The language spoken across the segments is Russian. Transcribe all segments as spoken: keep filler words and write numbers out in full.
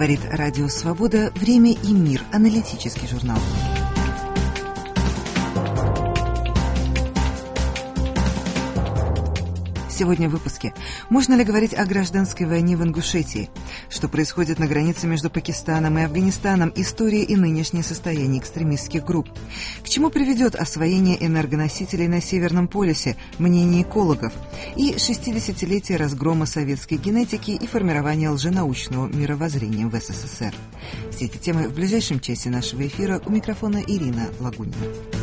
Говорит Радио Свобода. Время и мир. Аналитический журнал. Сегодня в выпуске. Можно ли говорить о гражданской войне в Ингушетии? Что происходит на границе между Пакистаном и Афганистаном? История и нынешнее состояние экстремистских групп. К чему приведет освоение энергоносителей на Северном полюсе? Мнение экологов. И шестидесятилетие разгрома советской генетики и формирования лженаучного мировоззрения в СССР. Все эти темы в ближайшем часе нашего эфира. У микрофона Ирина Лагунина.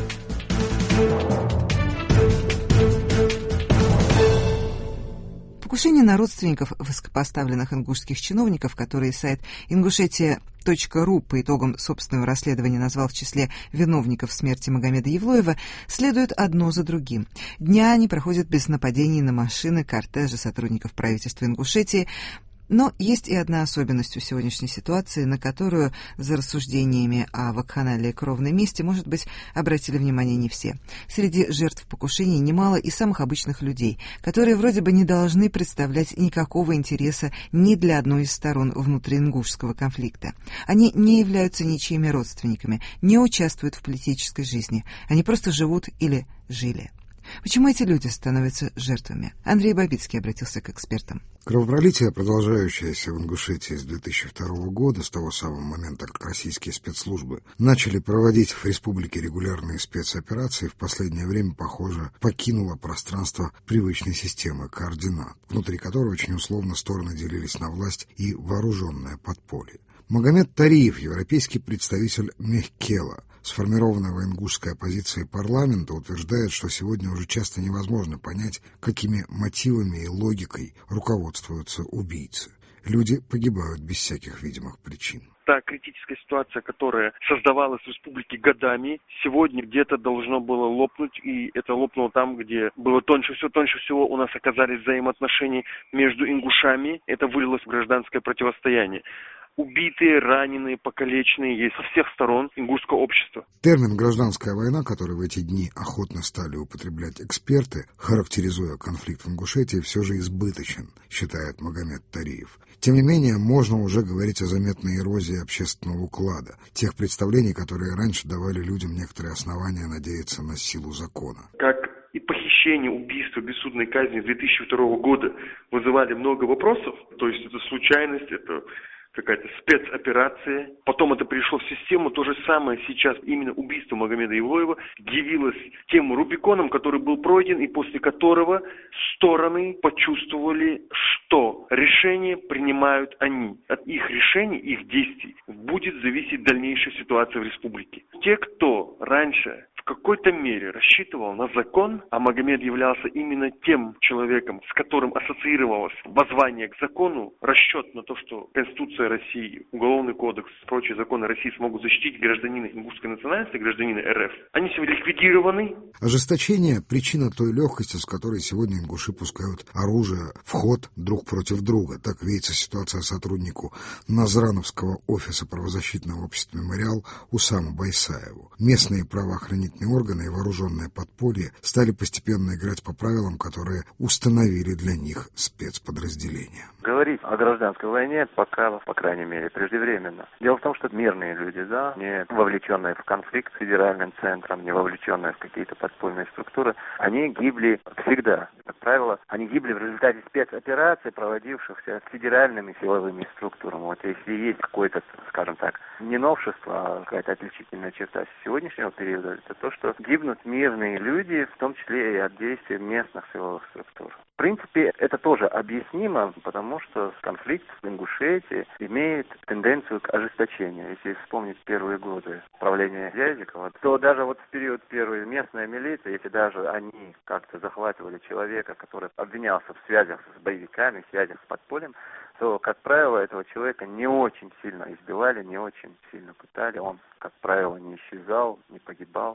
Покушение на родственников высокопоставленных ингушских чиновников, которые сайт ингушетия точка ру по итогам собственного расследования назвал в числе виновников смерти Магомеда Евлоева, следует одно за другим. Дня не проходят без нападений на машины, кортежи сотрудников правительства Ингушетии. Но есть и одна особенность у сегодняшней ситуации, на которую за рассуждениями о вакханалии кровной мести, может быть, обратили внимание не все. Среди жертв покушений немало и самых обычных людей, которые вроде бы не должны представлять никакого интереса ни для одной из сторон внутриингушского конфликта. Они не являются ничьими родственниками, не участвуют в политической жизни. Они просто живут или жили. Почему эти люди становятся жертвами? Андрей Бабицкий обратился к экспертам. Кровопролитие, продолжающееся в Ингушетии с две тысячи второго года, с того самого момента, как российские спецслужбы начали проводить в республике регулярные спецоперации, в последнее время, похоже, покинуло пространство привычной системы координат, внутри которой очень условно стороны делились на власть и вооруженное подполье. Магомед Тариев, европейский представитель Мехкела, сформированная ингушской оппозицией парламента, утверждает, что сегодня уже часто невозможно понять, какими мотивами и логикой руководствуются убийцы. Люди погибают без всяких видимых причин. Та критическая ситуация, которая создавалась в республике годами, сегодня где-то должно было лопнуть, и это лопнуло там, где было тоньше всего. Тоньше всего у нас оказались взаимоотношения между ингушами. Это вылилось в гражданское противостояние. Убитые, раненые, покалеченные есть со всех сторон ингушского общества. Термин «гражданская война», который в эти дни охотно стали употреблять эксперты, характеризуя конфликт в Ингушетии, все же избыточен, считает Магомед Тариев. Тем не менее, можно уже говорить о заметной эрозии общественного уклада, тех представлений, которые раньше давали людям некоторые основания надеяться на силу закона. Как и похищение, убийство, бессудной казни две тысячи второго года вызывали много вопросов, то есть это случайность, это какая-то спецоперация. Потом это пришло в систему. То же самое сейчас именно убийство Магомеда Евлоева явилось тем Рубиконом, который был пройден, и после которого стороны почувствовали, что решения принимают они. От их решений, их действий будет зависеть дальнейшая ситуация в республике. Те, кто раньше в какой-то мере рассчитывал на закон, а Магомед являлся именно тем человеком, с которым ассоциировалось воззвание к закону, расчет на то, что Конституция России, Уголовный кодекс, прочие законы России смогут защитить гражданина ингушской национальности, гражданина эр эф, они сегодня ликвидированы. Ожесточение – причина той легкости, с которой сегодня ингуши пускают оружие в ход друг против друга. Так видится ситуация сотруднику Назрановского офиса правозащитного общества «Мемориал» Усаму Байсаеву. Местные правоохранительные органы и вооруженное подполье стали постепенно играть по правилам, которые установили для них спецподразделения. Говорить о гражданской войне пока, по крайней мере, преждевременно. Дело в том, что мирные люди, да, не вовлеченные в конфликт с федеральным центром, не вовлеченные в какие-то подпольные структуры, они гибли всегда. Как правило, они гибли в результате спецопераций, проводившихся федеральными силовыми структурами. Вот если есть какое-то, скажем так, не новшество, а какая-то отличительная черта сегодняшнего периода, это то, что гибнут мирные люди, в том числе и от действий местных силовых структур. В принципе, это тоже объяснимо, потому что конфликт в Ингушетии имеет тенденцию к ожесточению. Если вспомнить первые годы правления Зязикова, то даже вот в период первой местная милиция, если даже они как-то захватывали человека, который обвинялся в связях с боевиками, в связях с подпольем, то, как правило, этого человека не очень сильно избивали, не очень сильно пытали. Он, как правило, не исчезал, не погибал.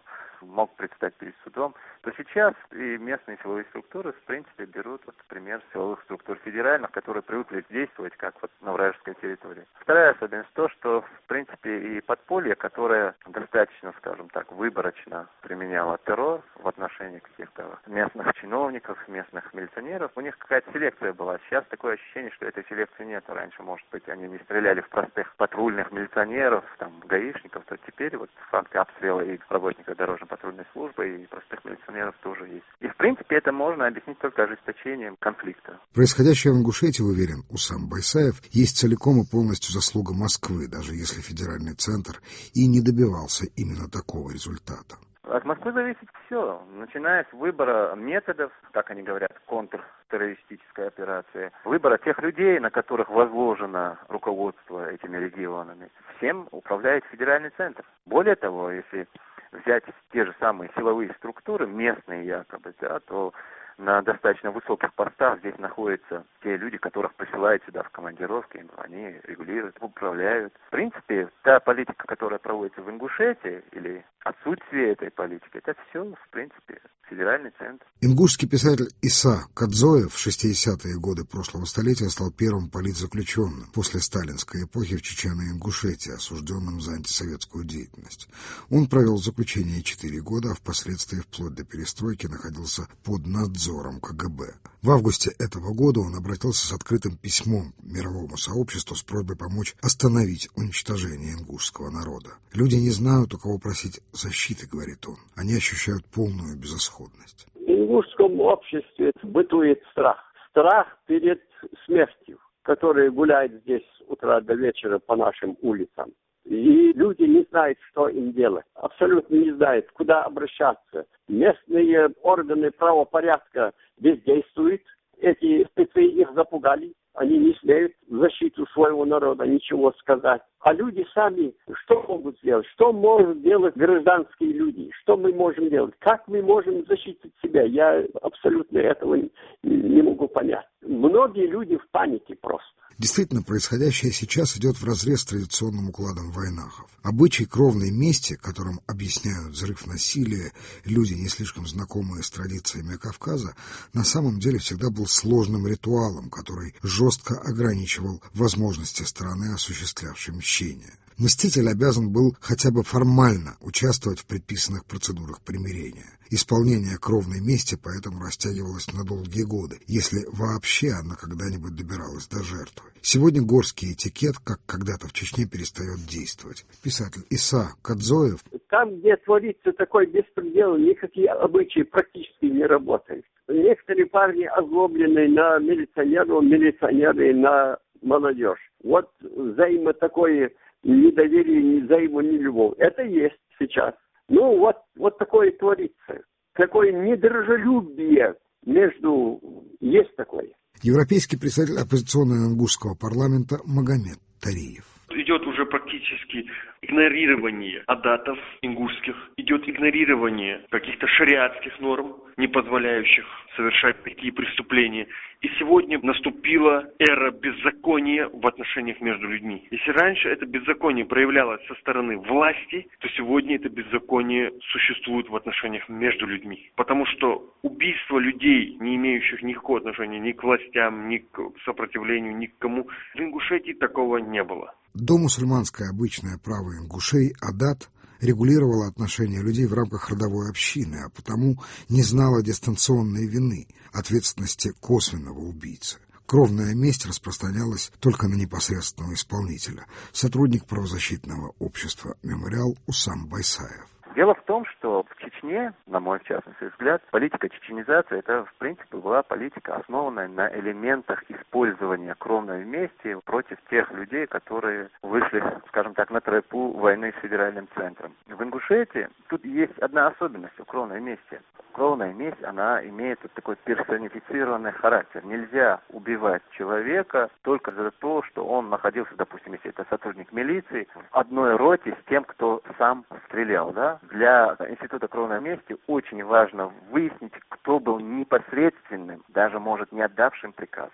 мог предстать перед судом, то сейчас и местные силовые структуры, в принципе, берут вот пример силовых структур федеральных, которые привыкли действовать как вот на вражеской территории. Вторая особенность то, что, в принципе, и подполье, которое достаточно, скажем так, выборочно применяло террор в отношении каких-то местных чиновников, местных милиционеров, у них какая-то селекция была. Сейчас такое ощущение, что этой селекции нет. Раньше, может быть, они не стреляли в простых патрульных милиционеров, там, гаишников, то теперь вот факты обстрела и работников дорожно-патрульной службы, и простых милиционеров тоже есть. И, в принципе, это можно объяснить только ожесточением конфликта. Происходящее в Ингушетии, уверен Усам Байсаев, есть целиком и полностью заслуга Москвы, даже если федеральный центр и не добивался именно такого результата. От Москвы зависит все, начиная с выбора методов, как они говорят, контртеррористической операции, выбора тех людей, на которых возложено руководство этими регионами. Всем управляет федеральный центр. Более того, если взять те же самые силовые структуры, местные якобы, да, то на достаточно высоких постах здесь находятся те люди, которых присылают сюда в командировки, они регулируют, управляют. В принципе, та политика, которая проводится в Ингушетии, или отсутствие этой политики, это все, в принципе, федеральный центр. Ингушский писатель Иса Кадзоев в шестидесятые годы прошлого столетия стал первым политзаключенным после сталинской эпохи в Чечено-Ингушетии, осужденным за антисоветскую деятельность. Он провел в заключении четыре года, а впоследствии, вплоть до перестройки, находился под надзором КГБ. В августе этого года он обратился с открытым письмом к мировому сообществу с просьбой помочь остановить уничтожение ингушского народа. «Люди не знают, у кого просить защиты», — говорит он. «Они ощущают полную безысходность». В ингушском обществе бытует страх. Страх перед смертью, которая гуляет здесь с утра до вечера по нашим улицам. И люди не знают, что им делать. Абсолютно не знают, куда обращаться. Местные органы правопорядка бездействуют. Эти спецы их запугали. Они не смеют в защиту своего народа ничего сказать. А люди сами что могут сделать? Что могут делать гражданские люди? Что мы можем делать? Как мы можем защитить себя? Я абсолютно этого не, не могу понять. Многие люди в панике просто. Действительно, происходящее сейчас идет вразрез с традиционным укладом войнахов. Обычай кровной мести, которым объясняют взрыв насилия люди, не слишком знакомые с традициями Кавказа, на самом деле всегда был сложным ритуалом, который жестко ограничивал возможности стороны, осуществлявшей мщение. Мститель обязан был хотя бы формально участвовать в предписанных процедурах примирения. Исполнение кровной мести поэтому растягивалось на долгие годы, если вообще она когда-нибудь добиралась до жертвы. Сегодня горский этикет, как когда-то в Чечне, перестает действовать. Писатель Иса Кадзоев. Там, где творится такой беспредел, никакие обычаи практически не работают. Некоторые парни озлоблены на милиционеров, милиционеры на молодежь. Вот взаимо такое недоверие, взаимонелюбовь. Это есть сейчас. Ну, вот, вот такое творится. Такое недружелюбие между... Есть такое. Европейский представитель оппозиционного ингушского парламента Магомед Тариев. Идет уже практически игнорирование адатов ингушских, идет игнорирование каких-то шариатских норм, не позволяющих совершать такие преступления. И сегодня наступила эра беззакония в отношениях между людьми. Если раньше это беззаконие проявлялось со стороны власти, то сегодня это беззаконие существует в отношениях между людьми. Потому что убийство людей, не имеющих никакого отношения ни к властям, ни к сопротивлению, ни к кому, в Ингушетии такого не было. Домусульманское обычное право ингушей адат регулировало отношения людей в рамках родовой общины, а потому не знало дистанционной вины, ответственности косвенного убийцы. Кровная месть распространялась только на непосредственного исполнителя, сотрудник правозащитного общества «Мемориал» Усам Байсаев. Дело в том, что в Чечне, на мой в частности взгляд, политика чеченизации, это в принципе была политика, основанная на элементах использования кровной мести против тех людей, которые вышли, скажем так, на тропу войны с федеральным центром. В Ингушетии тут есть одна особенность у кровной мести. Кровная месть, она имеет вот такой персонифицированный характер. Нельзя убивать человека только за то, что он находился, допустим, если это сотрудник милиции, в одной роте с тем, кто сам стрелял, да? Для Института кровной мести очень важно выяснить, кто был непосредственным, даже, может, не отдавшим приказ,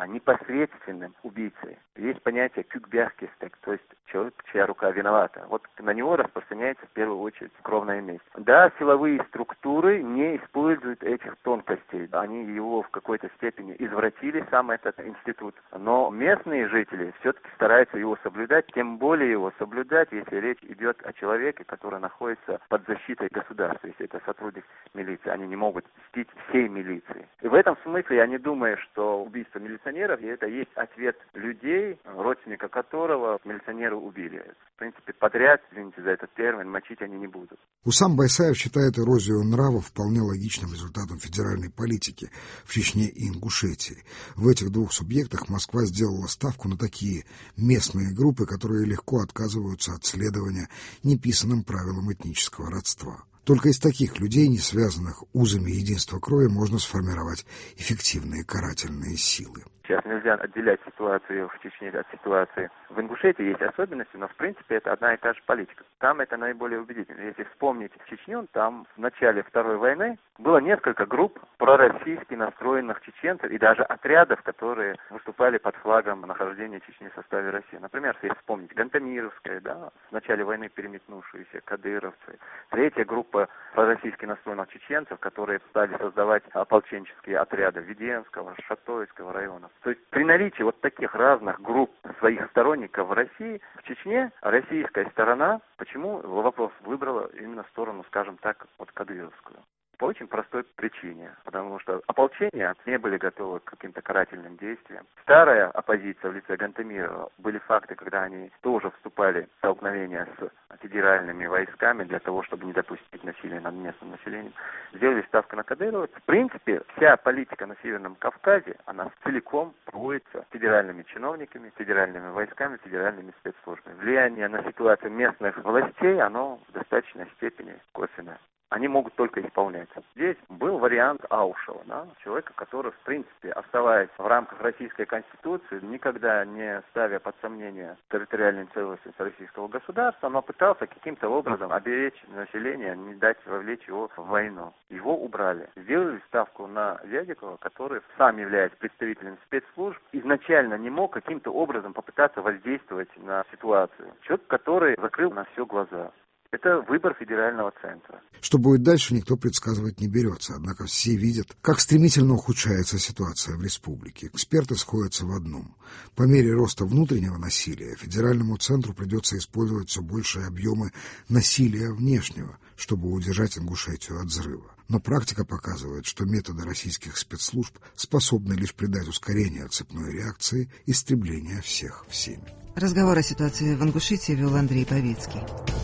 непосредственным убийцей. Есть понятие кюкберкистек, то есть человек, чья рука виновата. Вот на него распространяется в первую очередь кровная месть. Да, силовые структуры не используют этих тонкостей. Они его в какой-то степени извратили, сам этот институт. Но местные жители все-таки стараются его соблюдать, тем более его соблюдать, если речь идет о человеке, который находится под защитой государства, если это сотрудник милиции. Они не могут мстить всей милиции. И в этом смысле я не думаю, что убийство милиционеров – это есть ответ людей, родственника которого милиционеры убили. В принципе, подряд, извините за этот термин, мочить они не будут. Усам Байсаев считает эрозию нравов вполне логичным результатом федеральной политики в Чечне и Ингушетии. В этих двух субъектах Москва сделала ставку на такие местные группы, которые легко отказываются от следования неписанным правилам этнического родства. Только из таких людей, не связанных узами единства крови, можно сформировать эффективные карательные силы. Сейчас нельзя отделять ситуацию в Чечне от ситуации в Ингушетии. Есть особенности, но в принципе это одна и та же политика. Там это наиболее убедительно. Если вспомнить Чечню, там в начале Второй войны было несколько групп пророссийски настроенных чеченцев и даже отрядов, которые выступали под флагом нахождения Чечни в составе России. Например, если вспомнить Гантамировская, да, в начале войны переметнувшиеся кадыровцы. Третья группа пророссийски настроенных чеченцев, которые стали создавать ополченческие отряды Веденского, Шатойского района. То есть при наличии вот таких разных групп своих сторонников в России, в Чечне российская сторона, почему вопрос выбрала именно сторону, скажем так, вот кадыровскую? По очень простой причине, потому что ополчения не были готовы к каким-то карательным действиям. Старая оппозиция в лице Гантамирова, были факты, когда они тоже вступали в столкновения с федеральными войсками для того, чтобы не допустить насилия над местным населением. Сделали ставку на Кадырова. В принципе, вся политика на Северном Кавказе, она целиком проводится федеральными чиновниками, федеральными войсками, федеральными спецслужбами. Влияние на ситуацию местных властей, оно в достаточной степени косвенное. Они могут только исполнять. Здесь был вариант Аушева, да, человека, который, в принципе, оставаясь в рамках Российской Конституции, никогда не ставя под сомнение территориальную целостность российского государства, но пытался каким-то образом оберечь население, не дать вовлечь его в войну. Его убрали. Сделали ставку на Вязикова, который сам являясь представителем спецслужб, изначально не мог каким-то образом попытаться воздействовать на ситуацию. Человек, который закрыл на все глаза. Это выбор федерального центра. Что будет дальше, никто предсказывать не берется. Однако все видят, как стремительно ухудшается ситуация в республике. Эксперты сходятся в одном. По мере роста внутреннего насилия федеральному центру придется использовать все большие объемы насилия внешнего, чтобы удержать Ингушетию от взрыва. Но практика показывает, что методы российских спецслужб способны лишь придать ускорение цепной реакции истребления всех всеми. Разговор о ситуации в Ингушетии вел Андрей Павицкий.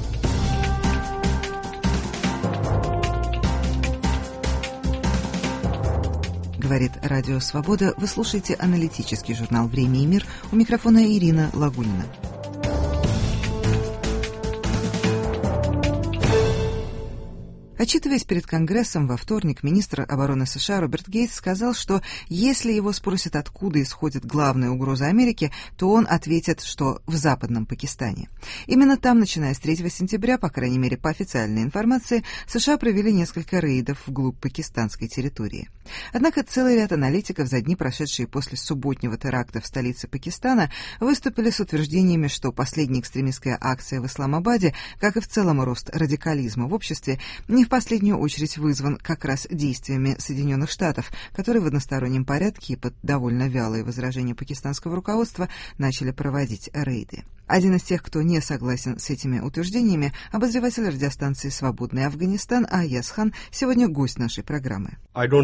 Говорит Радио Свобода. Вы слушаете аналитический журнал «Время и мир». У микрофона Ирина Лагунина. Отчитываясь перед Конгрессом во вторник, министр обороны США Роберт Гейтс сказал, что если его спросят, откуда исходит главная угроза Америке, то он ответит, что в Западном Пакистане. Именно там, начиная с третьего сентября, по крайней мере по официальной информации, США провели несколько рейдов вглубь пакистанской территории. Однако целый ряд аналитиков, за дни, прошедшие после субботнего теракта в столице Пакистана, выступили с утверждениями, что последняя экстремистская акция в Исламабаде, как и в целом рост радикализма в обществе, не в последнюю очередь вызван как раз действиями Соединенных Штатов, которые в одностороннем порядке и под довольно вялые возражения пакистанского руководства начали проводить рейды. Один из тех, кто не согласен с этими утверждениями, обозреватель радиостанции «Свободный Афганистан» Аяз Хан, сегодня гость нашей программы.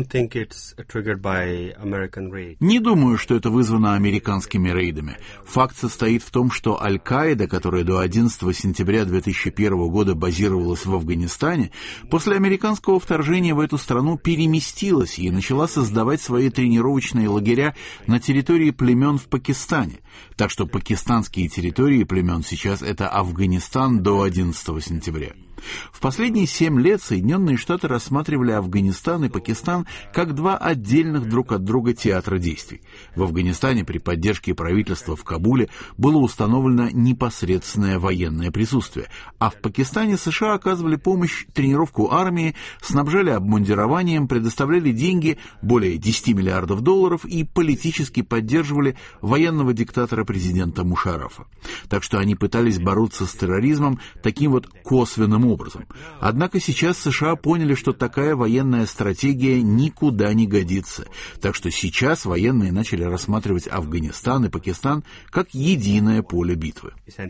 Не думаю, что это вызвано американскими рейдами. Факт состоит в том, что Аль-Каида, которая до одиннадцатого сентября две тысячи первого года базировалась в Афганистане, после американского вторжения в эту страну переместилась и начала создавать свои тренировочные лагеря на территории племен в Пакистане. Так что пакистанские территории племен сейчас — это Афганистан до одиннадцатого сентября. В последние семь лет Соединенные Штаты рассматривали Афганистан и Пакистан как два отдельных друг от друга театра действий. В Афганистане при поддержке правительства в Кабуле было установлено непосредственное военное присутствие, а в Пакистане США оказывали помощь, тренировку армии, снабжали обмундированием, предоставляли деньги, более десяти миллиардов долларов, и политически поддерживали военного диктатора президента Мушаррафа. Так что они пытались бороться с терроризмом таким вот косвенным образом. Однако сейчас США поняли, что такая военная стратегия никуда не годится. Так что сейчас военные начали рассматривать Афганистан и Пакистан как единое поле битвы.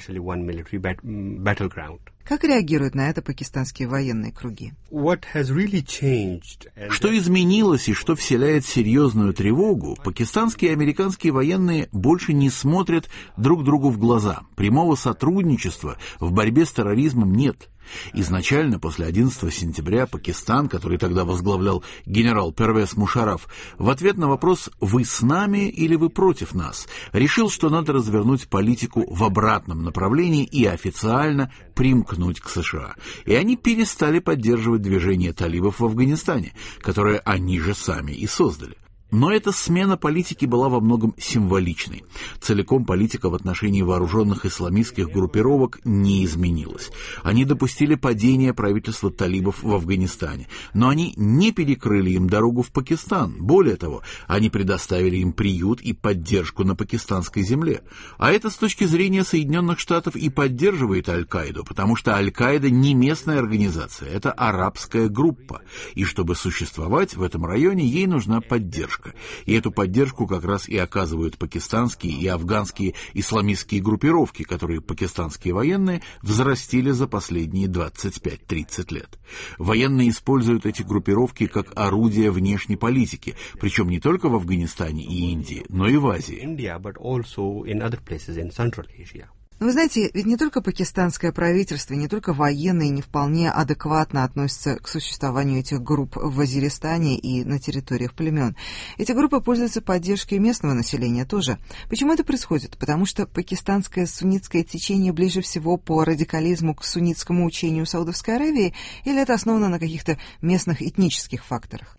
Как реагируют на это пакистанские военные круги? Что изменилось и что вселяет серьезную тревогу, пакистанские и американские военные больше не смотрят друг другу в глаза. Прямого сотрудничества в борьбе с терроризмом нет. Изначально, после одиннадцатого сентября, Пакистан, который тогда возглавлял генерал Первез Мушарраф, в ответ на вопрос «Вы с нами или вы против нас?», решил, что надо развернуть политику в обратном направлении и официально примкнуть к США. И они перестали поддерживать движение талибов в Афганистане, которое они же сами и создали. Но эта смена политики была во многом символичной. Целиком политика в отношении вооруженных исламистских группировок не изменилась. Они допустили падение правительства талибов в Афганистане, но они не перекрыли им дорогу в Пакистан. Более того, они предоставили им приют и поддержку на пакистанской земле. А это с точки зрения Соединенных Штатов и поддерживает Аль-Каиду, потому что Аль-Каида не местная организация, это арабская группа. И чтобы существовать в этом районе, ей нужна поддержка. И эту поддержку как раз и оказывают пакистанские и афганские исламистские группировки, которые пакистанские военные взрастили за последние двадцать пять тридцать лет. Военные используют эти группировки как орудие внешней политики, причем не только в Афганистане и Индии, но и в Азии. Вы знаете, ведь не только пакистанское правительство, не только военные не вполне адекватно относятся к существованию этих групп в Вазиристане и на территориях племен. Эти группы пользуются поддержкой местного населения тоже. Почему это происходит? Потому что пакистанское суннитское течение ближе всего по радикализму к суннитскому учению Саудовской Аравии, или это основано на каких-то местных этнических факторах?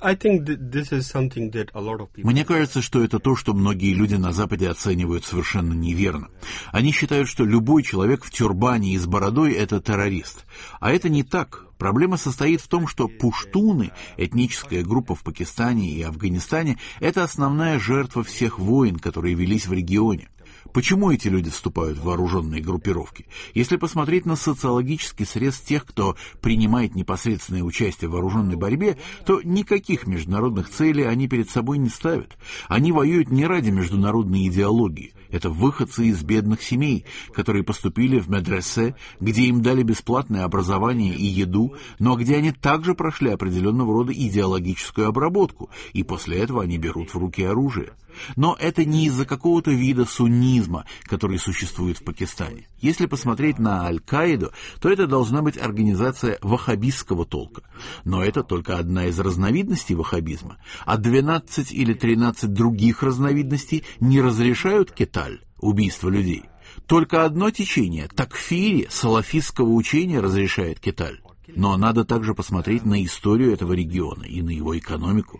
Мне кажется, что это то, что многие люди на Западе оценивают совершенно неверно. Они считают, что любой человек в тюрбане и с бородой – это террорист. А это не так. Проблема состоит в том, что пуштуны, этническая группа в Пакистане и Афганистане, это основная жертва всех войн, которые велись в регионе. Почему эти люди вступают в вооруженные группировки? Если посмотреть на социологический срез тех, кто принимает непосредственное участие в вооруженной борьбе, то никаких международных целей они перед собой не ставят. Они воюют не ради международной идеологии. Это выходцы из бедных семей, которые поступили в медресе, где им дали бесплатное образование и еду, но где они также прошли определенного рода идеологическую обработку, и после этого они берут в руки оружие. Но это не из-за какого-то вида суннизма, который существует в Пакистане. Если посмотреть на Аль-Каиду, то это должна быть организация ваххабистского толка. Но это только одна из разновидностей ваххабизма, а двенадцать или тринадцать других разновидностей не разрешают киталь, убийство людей. Только одно течение, такфири, салафистского учения, разрешает киталь. Но надо также посмотреть на историю этого региона и на его экономику.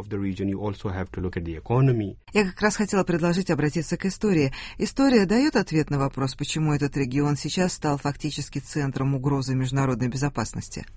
Я как раз хотела предложить обратиться к истории. История дает ответ на вопрос, почему этот регион сейчас стал фактически центром угрозы международной безопасности.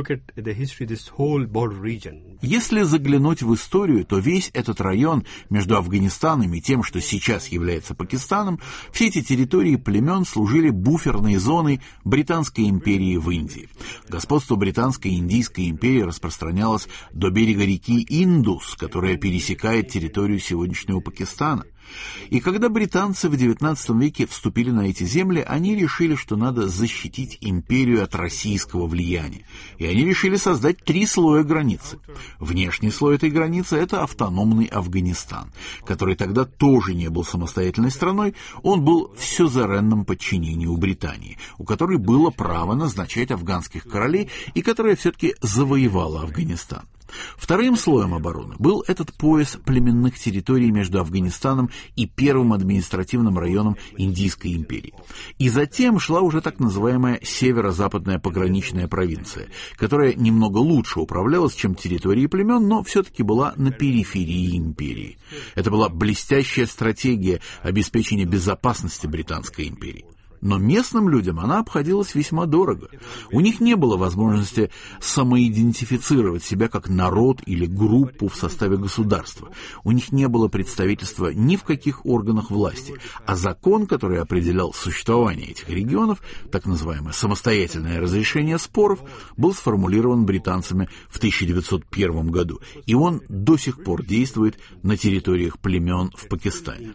Если заглянуть в историю, то весь этот район между Афганистаном и тем, что сейчас является Пакистаном, все эти территории племен служили буферной зоной Британской империи в Индии. Господство Британской и Индийской империи распространялось до берега реки Индус, которая пересекает территорию сегодняшнего Пакистана. И когда британцы в девятнадцатом веке вступили на эти земли, они решили, что надо защитить империю от российского влияния. И они решили создать три слоя границы. Внешний слой этой границы – это автономный Афганистан, который тогда тоже не был самостоятельной страной, он был в сюзеренном подчинении у Британии, у которой было право назначать афганских королей и которая все-таки завоевала Афганистан. Вторым слоем обороны был этот пояс племенных территорий между Афганистаном и первым административным районом Индийской империи. И затем шла уже так называемая северо-западная пограничная провинция, которая немного лучше управлялась, чем территории племен, но все-таки была на периферии империи. Это была блестящая стратегия обеспечения безопасности Британской империи. Но местным людям она обходилась весьма дорого. У них не было возможности самоидентифицировать себя как народ или группу в составе государства. У них не было представительства ни в каких органах власти. А закон, который определял существование этих регионов, так называемое самостоятельное разрешение споров, был сформулирован британцами в тысяча девятьсот первом году. И он до сих пор действует на территориях племен в Пакистане.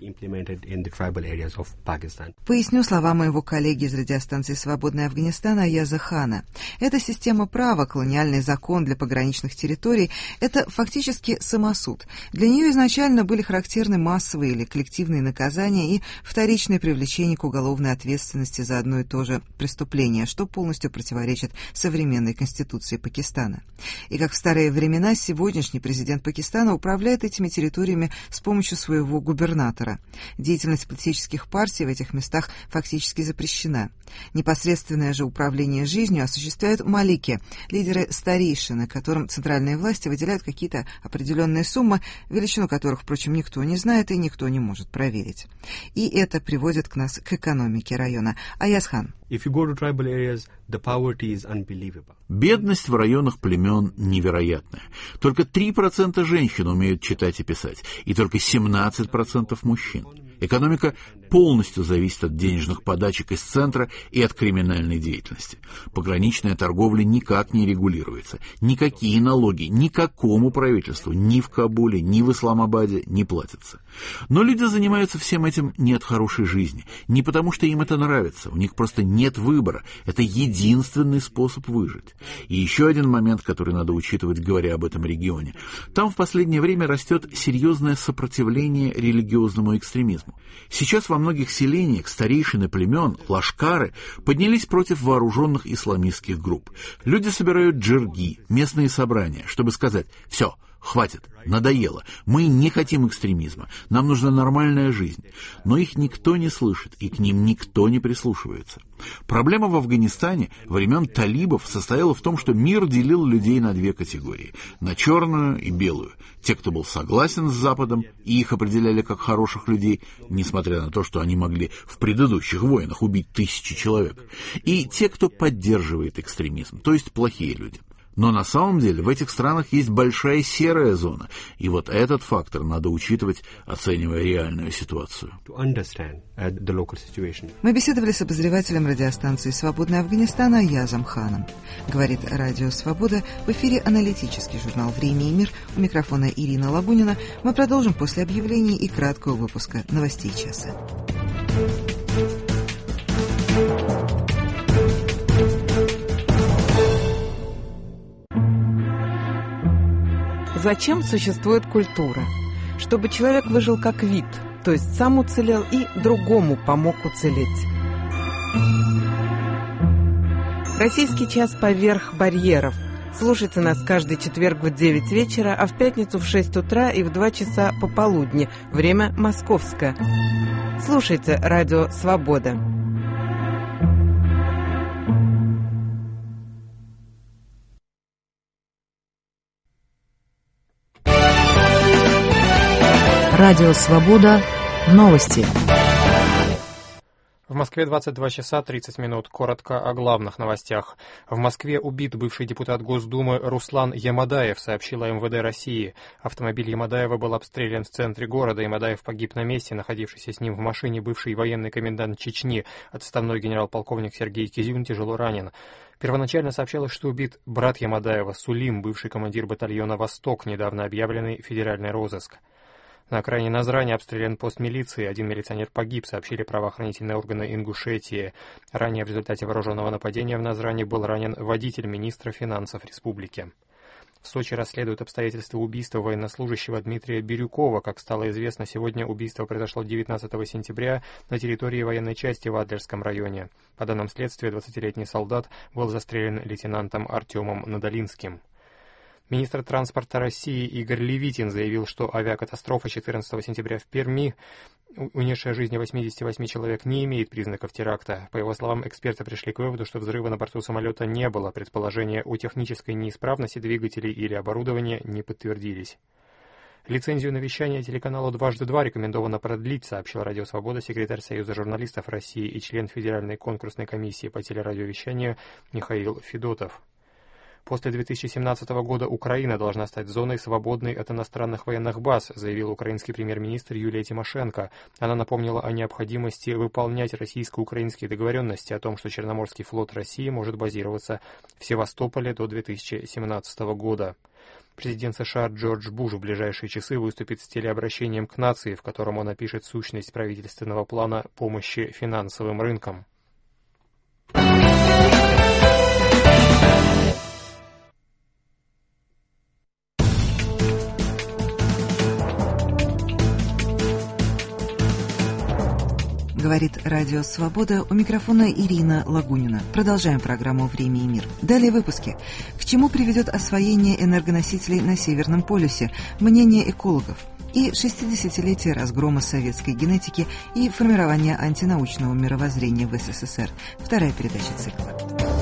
Поясню слова моего коллеги из радиостанции «Свободный Афганистан» Аяза Хана. Эта система права, колониальный закон для пограничных территорий, это фактически самосуд. Для нее изначально были характерны массовые или коллективные наказания и вторичное привлечение к уголовной ответственности за одно и то же преступление, что полностью противоречит современной конституции Пакистана. И как в старые времена, сегодняшний президент Пакистана управляет этими территориями с помощью своего губернатора. Деятельность политических партий в этих местах фактически запрещена. Непосредственное же управление жизнью осуществляют малики, лидеры старейшины, которым центральные власти выделяют какие-то определенные суммы, величину которых, впрочем, никто не знает и никто не может проверить. И это приводит к нас к экономике района. Аяз Хан. Бедность в районах племен невероятная. Только три процента женщин умеют читать и писать, и только семнадцать процентов мужчин. Экономика полностью зависит от денежных подачек из центра и от криминальной деятельности. Пограничная торговля никак не регулируется. Никакие налоги никакому правительству ни в Кабуле, ни в Исламабаде не платятся. Но люди занимаются всем этим не от хорошей жизни, не потому что им это нравится, у них просто нет выбора. Это единственный способ выжить. И еще один момент, который надо учитывать, говоря об этом регионе. Там в последнее время растет серьезное сопротивление религиозному экстремизму. Сейчас во многих селениях старейшины племен, лашкары, поднялись против вооруженных исламистских групп. Люди собирают джирги, местные собрания, чтобы сказать: «Все, хватит, надоело, мы не хотим экстремизма, нам нужна нормальная жизнь». Но их никто не слышит, и к ним никто не прислушивается. Проблема в Афганистане времен талибов состояла в том, что мир делил людей на две категории – на черную и белую. Те, кто был согласен с Западом, и их определяли как хороших людей, несмотря на то, что они могли в предыдущих войнах убить тысячи человек, и те, кто поддерживает экстремизм, то есть плохие люди. Но на самом деле в этих странах есть большая серая зона, и вот этот фактор надо учитывать, оценивая реальную ситуацию. Мы беседовали с обозревателем радиостанции «Свободный Афганистан» Аязом Ханом. Говорит Радио Свобода, в эфире аналитический журнал «Время и мир». У микрофона Ирина Лабунина. Мы продолжим после объявлений и краткого выпуска новостей часа. Зачем существует культура? Чтобы человек выжил как вид, то есть сам уцелел и другому помог уцелеть. Российский час поверх барьеров. Слушайте нас каждый четверг в девять вечера, а в пятницу в шесть утра и в два часа пополудни. Время московское. Слушайте Радио Свобода. Радио Свобода. Новости. В Москве двадцать два часа тридцать минут. Коротко о главных новостях. В Москве убит бывший депутат Госдумы Руслан Ямадаев, сообщила эм вэ дэ России. Автомобиль Ямадаева был обстрелян в центре города. Ямадаев погиб на месте. Находившийся с ним в машине бывший военный комендант Чечни, отставной генерал-полковник Сергей Кизюн, тяжело ранен. Первоначально сообщалось, что убит брат Ямадаева Сулим, бывший командир батальона «Восток», недавно объявленный в федеральный розыск. На окраине Назрани обстрелян пост милиции, один милиционер погиб, сообщили правоохранительные органы Ингушетии. Ранее в результате вооруженного нападения в Назрани был ранен водитель министра финансов республики. В Сочи расследуют обстоятельства убийства военнослужащего Дмитрия Бирюкова. Как стало известно, сегодня убийство произошло девятнадцатого сентября на территории военной части в Адлерском районе. По данным следствия, двадцатилетний солдат был застрелен лейтенантом Артемом Надолинским. Министр транспорта России Игорь Левитин заявил, что авиакатастрофа четырнадцатого сентября в Перми, унесшая жизни восьмидесяти восьми человек, не имеет признаков теракта. По его словам, эксперты пришли к выводу, что взрыва на борту самолета не было. Предположения о технической неисправности двигателей или оборудования не подтвердились. Лицензию на вещание телеканалу «Дважды два» рекомендовано продлить, сообщил Радио Свобода секретарь Союза журналистов России и член Федеральной конкурсной комиссии по телерадиовещанию Михаил Федотов. После две тысячи семнадцатого года Украина должна стать зоной, свободной от иностранных военных баз, заявил украинский премьер-министр Юлия Тимошенко. Она напомнила о необходимости выполнять российско-украинские договоренности о том, что Черноморский флот России может базироваться в Севастополе до две тысячи семнадцатого года. Президент США Джордж Буш в ближайшие часы выступит с телеобращением к нации, в котором он опишет сущность правительственного плана помощи финансовым рынкам. Говорит Радио Свобода, у микрофона Ирина Лагунина. Продолжаем программу «Время и мир». Далее выпуски. К чему приведет освоение энергоносителей на Северном полюсе? Мнение экологов. И шестидесятилетие разгрома советской генетики и формирования антинаучного мировоззрения в СССР. Вторая передача цикла.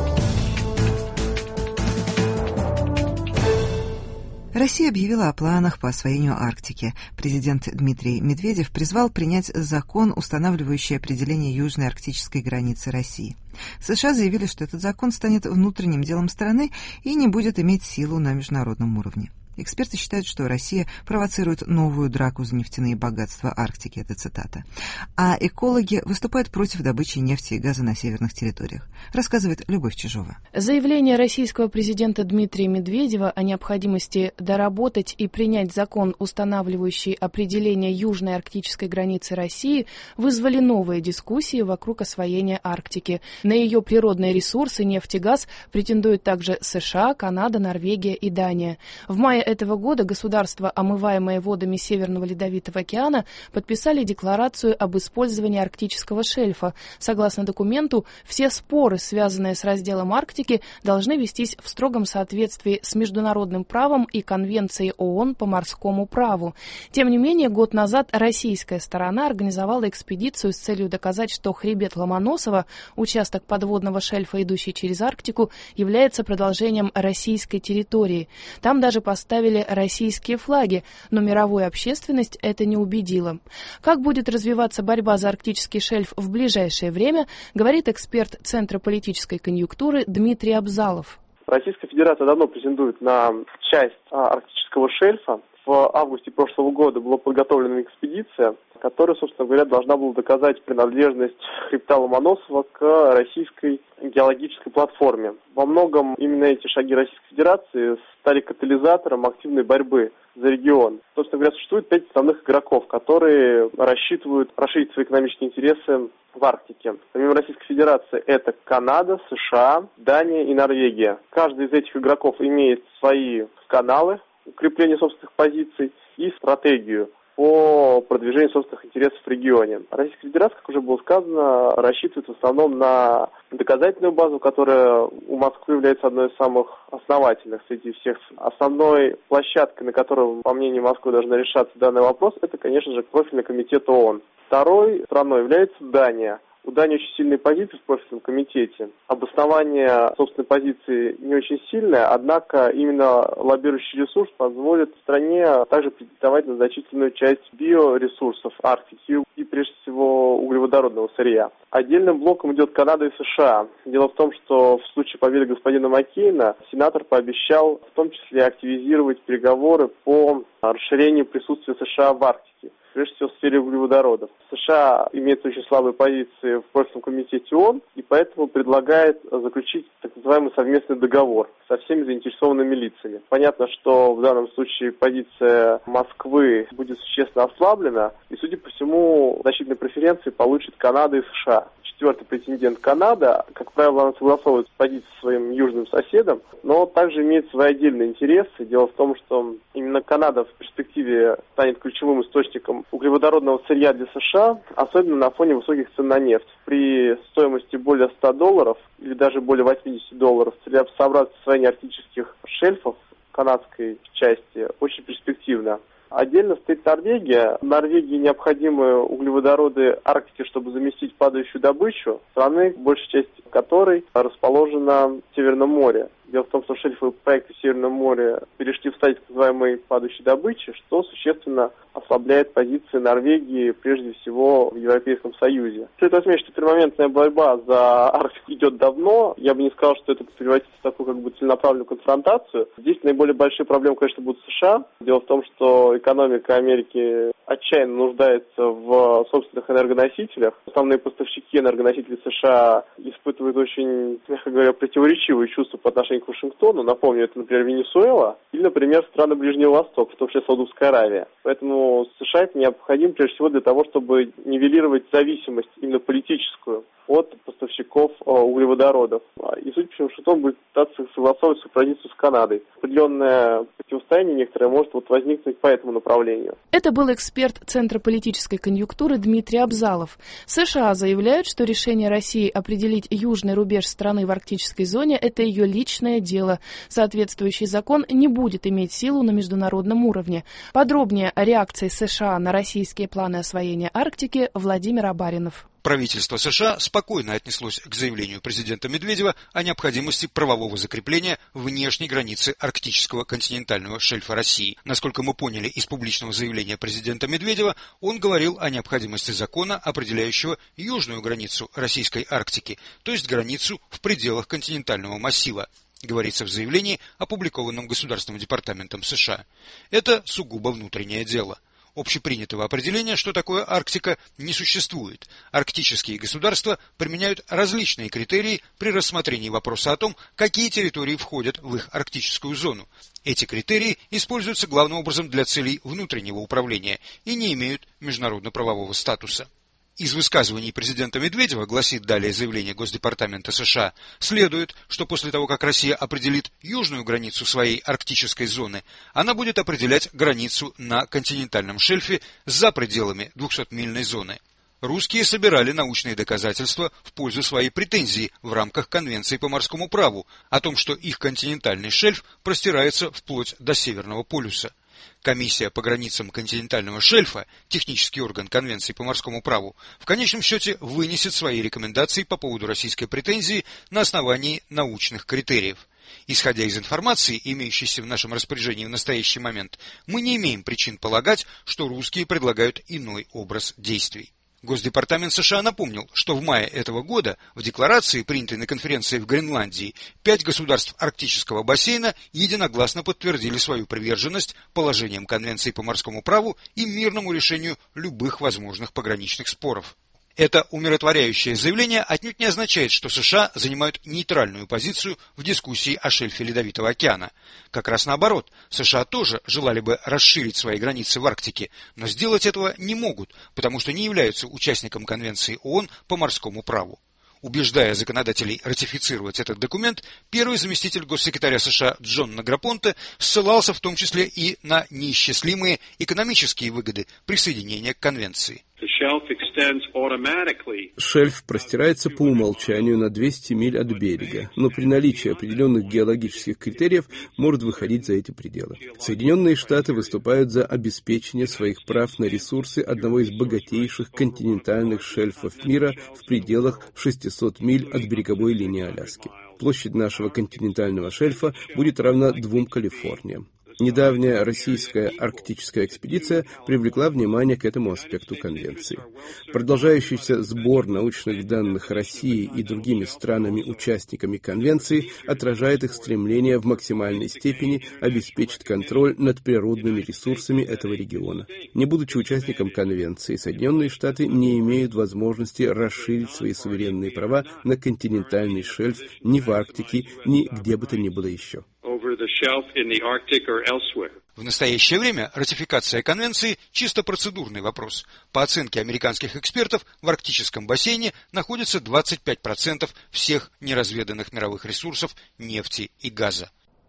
Россия объявила о планах по освоению Арктики. Президент Дмитрий Медведев призвал принять закон, устанавливающий определение южной арктической границы России. США заявили, что этот закон станет внутренним делом страны и не будет иметь силу на международном уровне. Эксперты считают, что Россия провоцирует новую драку за нефтяные богатства Арктики, это цитата. А экологи выступают против добычи нефти и газа на северных территориях, рассказывает Любовь Чижова. Заявление российского президента Дмитрия Медведева о необходимости доработать и принять закон, устанавливающий определение южной арктической границы России, вызвали новые дискуссии вокруг освоения Арктики. На ее природные ресурсы, нефть и газ, претендуют также США, Канада, Норвегия и Дания. В мае этого года государства, омываемые водами Северного Ледовитого океана, подписали декларацию об использовании арктического шельфа. Согласно документу, все споры, связанные с разделом Арктики, должны вестись в строгом соответствии с международным правом и Конвенцией ООН по морскому праву. Тем не менее, год назад российская сторона организовала экспедицию с целью доказать, что хребет Ломоносова, участок подводного шельфа, идущий через Арктику, является продолжением российской территории. Там даже поставили ставили российские флаги, но мировую общественность это не убедило. Как будет развиваться борьба за арктический шельф в ближайшее время, говорит эксперт Центра политической конъюнктуры Дмитрий Абзалов. Российская Федерация давно претендует на часть арктического шельфа. В августе прошлого года была подготовлена экспедиция, которая, собственно говоря, должна была доказать принадлежность хребта Ломоносова к российской геологической платформе. Во многом именно эти шаги Российской Федерации стали катализатором активной борьбы за регион. Собственно говоря, существует пять основных игроков, которые рассчитывают расширить свои экономические интересы в Арктике. Помимо Российской Федерации, это Канада, США, Дания и Норвегия. Каждый из этих игроков имеет свои каналы укрепления собственных позиций и стратегию по продвижению собственных интересов в регионе. Российская Федерация, как уже было сказано, рассчитывает в основном на доказательную базу, которая у Москвы является одной из самых основательных среди всех. Основной площадкой, на которой, по мнению Москвы, должна решаться данный вопрос, это, конечно же, профильный комитет ООН. Второй страной является Дания. У Дании очень сильные позиции в профильном комитете. Обоснование собственной позиции не очень сильное, однако именно лоббирующий ресурс позволит стране также претендовать на значительную часть биоресурсов Арктики и, прежде всего, углеводородного сырья. Отдельным блоком идет Канада и США. Дело в том, что в случае победы господина Маккейна сенатор пообещал в том числе активизировать переговоры по расширению присутствия США в Арктике, прежде всего в сфере углеводородов. США имеет очень слабые позиции в профильном комитете ООН и поэтому предлагает заключить так называемый совместный договор со всеми заинтересованными лицами. Понятно, что в данном случае позиция Москвы будет существенно ослаблена, и, судя по всему, значительные преференции получат Канада и США. Четвертый претендент Канада, как правило, она согласовывает позицию со своим южным соседом, но также имеет свои отдельные интересы. Дело в том, что именно Канада в перспективе станет ключевым источником углеводородного сырья для США, особенно на фоне высоких цен на нефть. При стоимости более ста долларов или даже более восьмидесяти долларов для образования арктических шельфов канадской части очень перспективно. Отдельно стоит Норвегия. Норвегии необходимы углеводороды Арктики, чтобы заместить падающую добычу страны, большая часть которой расположена в Северном море. Дело в том, что шельфовые проекты в Северном море перешли в стадию так называемой падающей добычи, что существенно ослабляет позиции Норвегии, прежде всего, в Европейском Союзе. Стоит отметить, что перманентная борьба за Арктику идет давно. Я бы не сказал, что это превратится в такую как бы целенаправленную конфронтацию. Здесь наиболее большие проблемы, конечно, будут США. Дело в том, что экономика Америки отчаянно нуждается в собственных энергоносителях. Основные поставщики энергоносителей США испытывают очень, мягко говоря, противоречивые чувства по отношению к Вашингтону. Напомню, это, например, Венесуэла или, например, страны Ближнего Востока, в том числе Саудовская Аравия. Поэтому США это необходимо прежде всего для того, чтобы нивелировать зависимость именно политическую от поставщиков углеводородов. И, судя по всему, что он будет пытаться согласовывать свою позицию с Канадой. Определенное противостояние некоторое может вот возникнуть по этому направлению. Это был эксперт Центра политической конъюнктуры Дмитрий Абзалов. США заявляют, что решение России определить южный рубеж страны в арктической зоне – это ее личное дело. Соответствующий закон не будет иметь силу на международном уровне. Подробнее о реакции США на российские планы освоения Арктики Владимир Абаринов. Правительство США спокойно отнеслось к заявлению президента Медведева о необходимости правового закрепления внешней границы арктического континентального шельфа России. Насколько мы поняли из публичного заявления президента Медведева, он говорил о необходимости закона, определяющего южную границу российской Арктики, то есть границу в пределах континентального массива, говорится в заявлении, опубликованном Государственным департаментом США. Это сугубо внутреннее дело. Общепринятого определения, что такое Арктика, не существует. Арктические государства применяют различные критерии при рассмотрении вопроса о том, какие территории входят в их арктическую зону. Эти критерии используются главным образом для целей внутреннего управления и не имеют международно-правового статуса. Из высказываний президента Медведева, гласит далее заявление Госдепартамента США, следует, что после того, как Россия определит южную границу своей арктической зоны, она будет определять границу на континентальном шельфе за пределами двухсотмильной зоны. Русские собирали научные доказательства в пользу своей претензии в рамках Конвенции по морскому праву о том, что их континентальный шельф простирается вплоть до Северного полюса. Комиссия по границам континентального шельфа, технический орган Конвенции по морскому праву, в конечном счете вынесет свои рекомендации по поводу российской претензии на основании научных критериев. Исходя из информации, имеющейся в нашем распоряжении в настоящий момент, мы не имеем причин полагать, что русские предлагают иной образ действий. Госдепартамент США напомнил, что в мае этого года в декларации, принятой на конференции в Гренландии, пять государств арктического бассейна единогласно подтвердили свою приверженность положениям Конвенции по морскому праву и мирному решению любых возможных пограничных споров. Это умиротворяющее заявление отнюдь не означает, что США занимают нейтральную позицию в дискуссии о шельфе Ледовитого океана. Как раз наоборот, США тоже желали бы расширить свои границы в Арктике, но сделать этого не могут, потому что не являются участником Конвенции ООН по морскому праву. Убеждая законодателей ратифицировать этот документ, первый заместитель госсекретаря США Джон Негропонте ссылался в том числе и на неисчислимые экономические выгоды присоединения к Конвенции. Шельф простирается по умолчанию на двести миль от берега, но при наличии определенных геологических критериев может выходить за эти пределы. Соединенные Штаты выступают за обеспечение своих прав на ресурсы одного из богатейших континентальных шельфов мира в пределах шестисот миль от береговой линии Аляски. Площадь нашего континентального шельфа будет равна двум Калифорниям. Недавняя российская арктическая экспедиция привлекла внимание к этому аспекту Конвенции. Продолжающийся сбор научных данных России и другими странами-участниками Конвенции отражает их стремление в максимальной степени обеспечить контроль над природными ресурсами этого региона. Не будучи участником Конвенции, Соединенные Штаты не имеют возможности расширить свои суверенные права на континентальный шельф ни в Арктике, ни где бы то ни было еще. В настоящее время ратификация Конвенции – чисто процедурный вопрос. По оценке американских экспертов, в арктическом бассейне находится двадцать пять процентов всех неразведанных мировых ресурсов нефти и газа.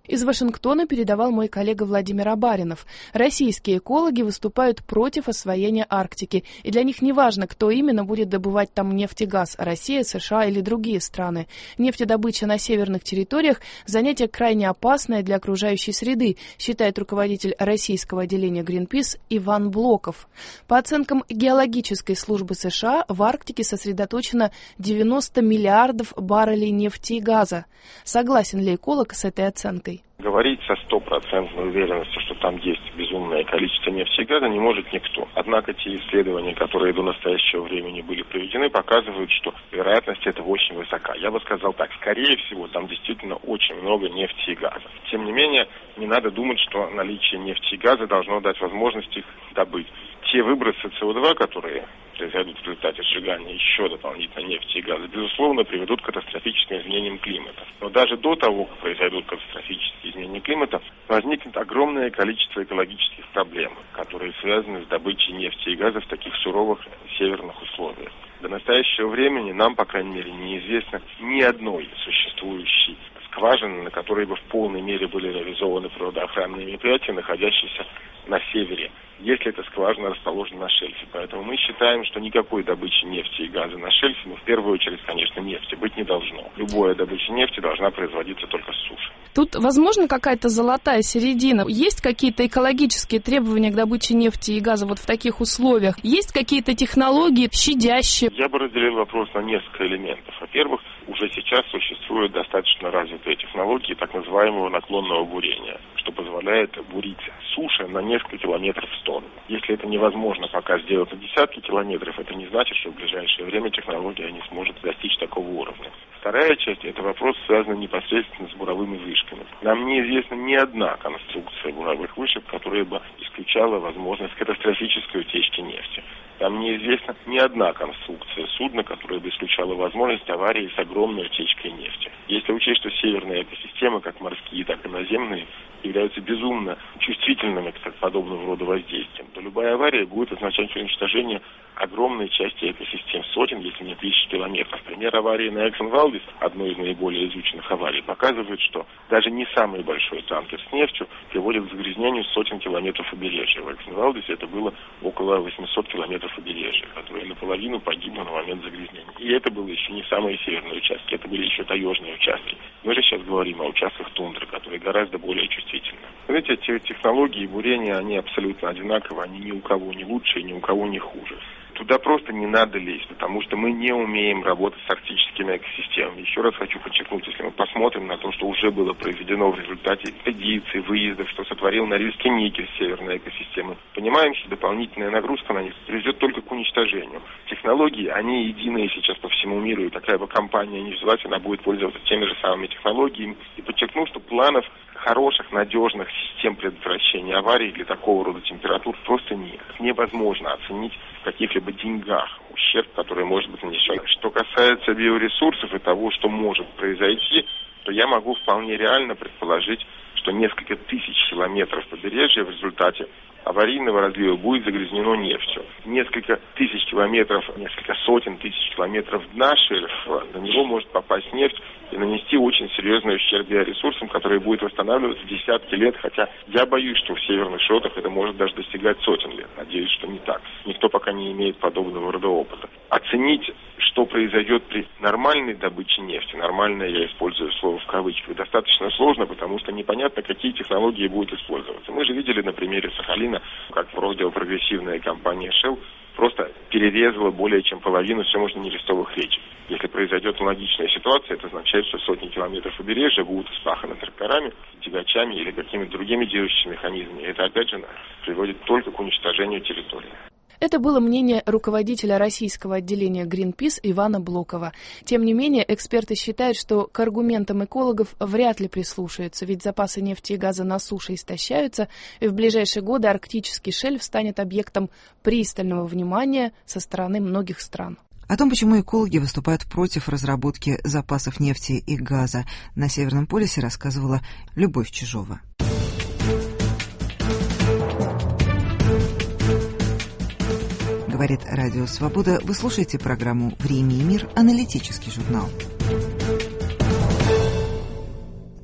Из Вашингтона передавал мой коллега Владимир Абаринов. Российские экологи выступают против освоения Арктики, и для них не важно, кто именно будет добывать там нефть и газ – Россия, США или другие страны. Нефтедобыча на северных территориях – занятие крайне опасное для окружающей среды, считает руководитель российского отделения Greenpeace Иван Блоков. По оценкам геологической службы США, в Арктике сосредоточено девяносто миллиардов баррелей нефти и газа. Согласен ли эколог с этой оценкой? Говорить со стопроцентной уверенностью, что там есть безумное количество нефти и газа, не может никто. Однако те исследования, которые до настоящего времени были проведены, показывают, что вероятность этого очень высока. Я бы сказал так, скорее всего, там действительно очень много нефти и газа. Тем не менее, не надо думать, что наличие нефти и газа должно дать возможность их добыть. Те выбросы С О два, которые произойдут в результате сжигания еще дополнительной нефти и газа, безусловно, приведут к катастрофическим изменениям климата. Но даже до того, как произойдут катастрофические изменения климата, возникнет огромное количество экологических проблем, которые связаны с добычей нефти и газа в таких суровых северных условиях. До настоящего времени нам, по крайней мере, неизвестно ни одной существующей скважины, на которой бы в полной мере были реализованы природоохранные мероприятия, находящиеся на севере, если эта скважина расположена на шельфе. Поэтому мы считаем, что никакой добычи нефти и газа на шельфе, ну, в первую очередь, конечно, нефти, быть не должно. Любая добыча нефти должна производиться только с суши. Тут, возможно, какая-то золотая середина. Есть какие-то экологические требования к добыче нефти и газа вот в таких условиях? Есть какие-то технологии щадящие? Я бы разделил вопрос на несколько элементов. Во-первых, уже сейчас существуют достаточно развитые технологии так называемого наклонного бурения, что позволяет бурить суши на несколько километров в сторону. Если это невозможно пока сделать на десятки километров, это не значит, что в ближайшее время технология не сможет достичь такого уровня. Вторая часть – это вопрос, связанный непосредственно с буровыми вышками. Нам неизвестна ни одна конструкция буровых вышек, которая бы исключала возможность катастрофической утечки нефти. Нам неизвестна ни одна конструкция судна, которая бы исключала возможность аварии с огромной утечкой нефти. Если учесть, что северные экосистемы, как морские, так и наземные, являются безумно чувствительными к подобного рода воздействиям, то любая авария будет означать уничтожение огромной части экосистем, сотен, если не тысяч километров. Пример аварии на Эксон Валдис, одной из наиболее изученных аварий, показывает, что даже не самый большой танкер с нефтью приводит к загрязнению сотен километров побережья. В Эксон Валдисе это было около восемьсот километров побережья, которые наполовину погибли на момент загрязнения. И это было еще не самые северные участки, это были еще таежные участки. Мы же сейчас говорим о участках тундры, которые гораздо более чувствительны. Знаете, эти технологии бурения, они абсолютно одинаковы, они ни у кого не лучше и ни у кого не хуже. Туда просто не надо лезть, потому что мы не умеем работать с арктическими экосистемами. Еще раз хочу подчеркнуть, если мы посмотрим на то, что уже было произведено в результате экспедиций, выездов, что сотворил Норильский никель северной экосистемы, понимаем, что дополнительная нагрузка на них приведет только к уничтожению. Технологии, они единые сейчас по всему миру, и такая бы компания не взялась, она будет пользоваться теми же самыми технологиями. И подчеркну, что планов хороших, надежных систем предотвращения аварий для такого рода температур просто нет. Невозможно оценить в каких-либо деньгах ущерб, который может быть нанесен. Что касается биоресурсов и того, что может произойти, то я могу вполне реально предположить, что несколько тысяч километров побережья в результате аварийного разлива будет загрязнено нефтью. Несколько тысяч километров, несколько сотен тысяч километров дна шельфа, на него может попасть нефть и нанести очень серьезный ущерб биоресурсам, которые будут восстанавливаться десятки лет, хотя я боюсь, что в северных широтах это может даже достигать сотен лет. Надеюсь, что не так. Никто пока не имеет подобного рода опыта. Оценить, что произойдет при нормальной добыче нефти, нормальное я использую слово в кавычках, достаточно сложно, потому что непонятно, какие технологии будут использоваться. Мы же видели на примере Сахалина, как вроде прогрессивная компания Shell просто перерезала более чем половину всемощно-нерестовых речек. Если произойдет аналогичная ситуация, это означает, что сотни километров побережья будут испаханы тракторами, тягачами или какими-то другими движущими механизмами. И это, опять же, приводит только к уничтожению территории. Это было мнение руководителя российского отделения Greenpeace Ивана Блокова. Тем не менее, эксперты считают, что к аргументам экологов вряд ли прислушаются, ведь запасы нефти и газа на суше истощаются, и в ближайшие годы арктический шельф станет объектом пристального внимания со стороны многих стран. О том, почему экологи выступают против разработки запасов нефти и газа на Северном полюсе, рассказывала Любовь Чижова. Говорит Радио Свобода. Вы слушаете программу «Время и мир», аналитический журнал. Мы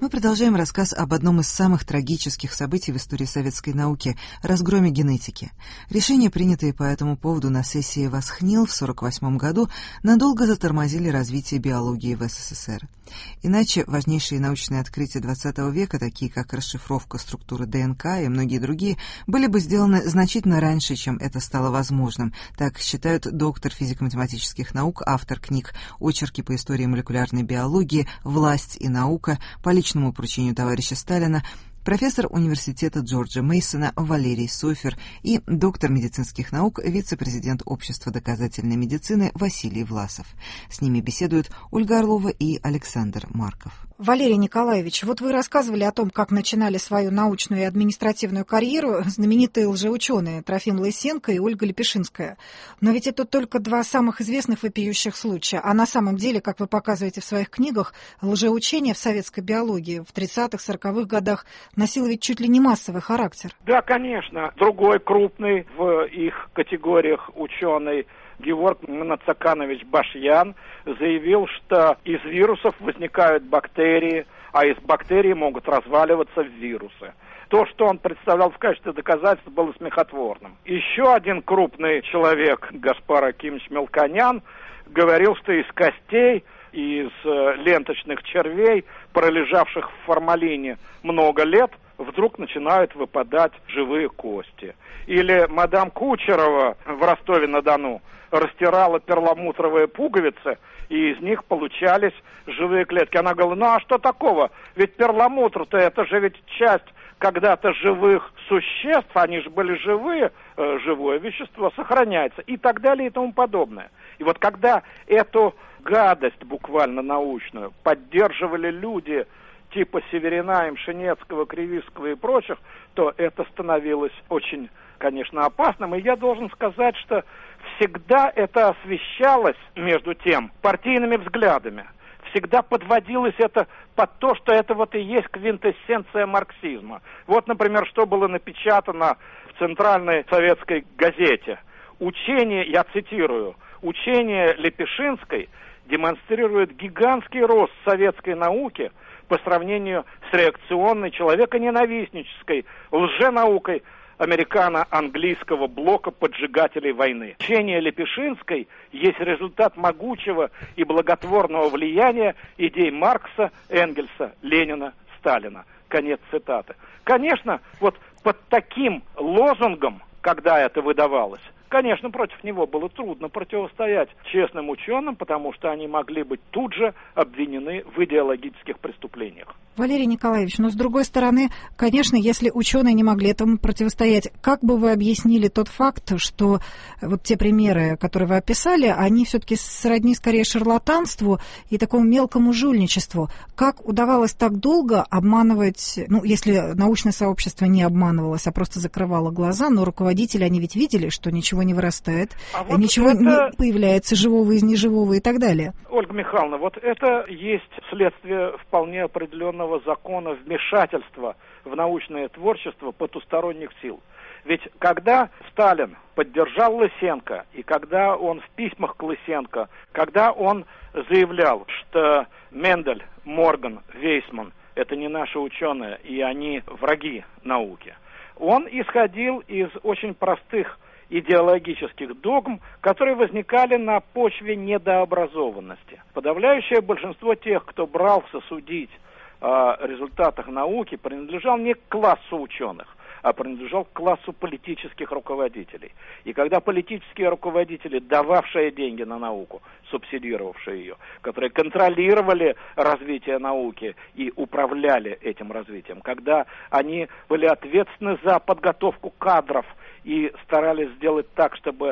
Мы продолжаем рассказ об одном из самых трагических событий в истории советской науки – разгроме генетики. Решения, принятые по этому поводу на сессии Восхнил в сорок восьмом году, надолго затормозили развитие биологии в СССР. Иначе важнейшие научные открытия двадцатого века, такие как расшифровка структуры ДНК и многие другие, были бы сделаны значительно раньше, чем это стало возможным. Так считают доктор физико-математических наук, автор книг «Очерки по истории молекулярной биологии», «Власть и наука», «По личному поручению товарища Сталина», профессор университета Джорджа Мейсона Валерий Софер и доктор медицинских наук, вице-президент Общества доказательной медицины Василий Власов. С ними беседуют Ольга Орлова и Александр Марков. Валерий Николаевич, вот вы рассказывали о том, как начинали свою научную и административную карьеру знаменитые лжеученые Трофим Лысенко и Ольга Лепешинская. Но ведь это только два самых известных вопиющих случая. А на самом деле, как вы показываете в своих книгах, лжеучение в советской биологии в тридцатых-сороковых годах носило ведь чуть ли не массовый характер. Да, конечно. Другой крупный в их категориях ученый Георг Мнацаканович Башьян заявил, что из вирусов возникают бактерии, а из бактерий могут разваливаться в вирусы. То, что он представлял в качестве доказательства, было смехотворным. Еще один крупный человек, Гаспар Акимович Мелконян, говорил, что из костей, из ленточных червей, пролежавших в формалине много лет, вдруг начинают выпадать живые кости. Или мадам Кучерова в Ростове-на-Дону растирала перламутровые пуговицы, и из них получались живые клетки. Она говорила, ну а что такого? Ведь перламутр-то это же ведь часть когда-то живых существ, они же были живые, э, живое вещество сохраняется, и так далее, и тому подобное. И вот когда эту гадость буквально научную поддерживали люди типа Северина, Мшенецкого, Кривицкого и прочих, то это становилось очень, конечно, опасным. И я должен сказать, что всегда это освещалось, между тем, партийными взглядами. Всегда подводилось это под то, что это вот и есть квинтэссенция марксизма. Вот, например, что было напечатано в Центральной советской газете. Учение, я цитирую, учение Лепешинской демонстрирует гигантский рост советской науки по сравнению с реакционной, человеконенавистнической лженаукой американо-английского блока поджигателей войны. Учение Лепешинской есть результат могучего и благотворного влияния идей Маркса, Энгельса, Ленина, Сталина. Конец цитаты. Конечно, вот под таким лозунгом, когда это выдавалось, конечно, против него было трудно противостоять честным ученым, потому что они могли быть тут же обвинены в идеологических преступлениях. Валерий Николаевич, но с другой стороны, конечно, если ученые не могли этому противостоять, как бы вы объяснили тот факт, что вот те примеры, которые вы описали, они все-таки сродни скорее шарлатанству и такому мелкому жульничеству? Как удавалось так долго обманывать, ну, если научное сообщество не обманывалось, а просто закрывало глаза, но руководители, они ведь видели, что ничего не вырастает, а вот ничего это... не появляется живого из неживого и так далее. Ольга Михайловна, вот это есть следствие вполне определенного закона вмешательства в научное творчество потусторонних сил. Ведь когда Сталин поддержал Лысенко, и когда он в письмах к Лысенко, когда он заявлял, что Мендель, Морган, Вейсман – это не наши ученые, и они враги науки, он исходил из очень простых идеологических догм, которые возникали на почве недообразованности. Подавляющее большинство тех, кто брался судить о результатах науки, принадлежал не к классу ученых, а принадлежал к классу политических руководителей. И когда политические руководители, дававшие деньги на науку, субсидировавшие ее, которые контролировали развитие науки и управляли этим развитием, когда они были ответственны за подготовку кадров и старались сделать так, чтобы